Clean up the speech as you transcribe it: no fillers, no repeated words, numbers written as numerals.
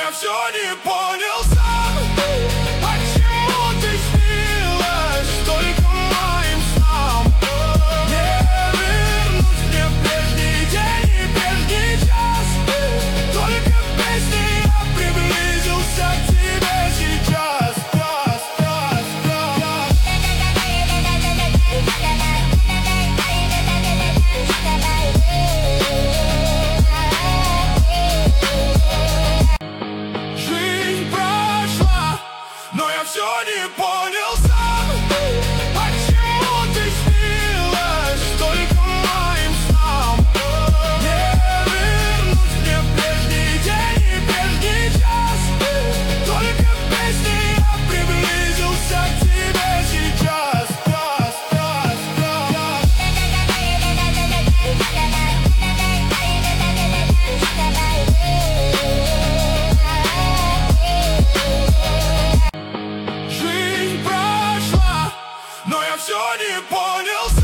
я все не понял сам. Почему ты снилась только моим снам? Не вернуть мне прежний день и прежний час. Только песней я приблизился к тебе сейчас. Жизнь прошла, но я все не понял сам. Почему ты снилась только моим снам? Не вернуть мне прежний день и прежний час. Только песней я приблизился к тебе сейчас. Жизнь прошла, но я все не понял.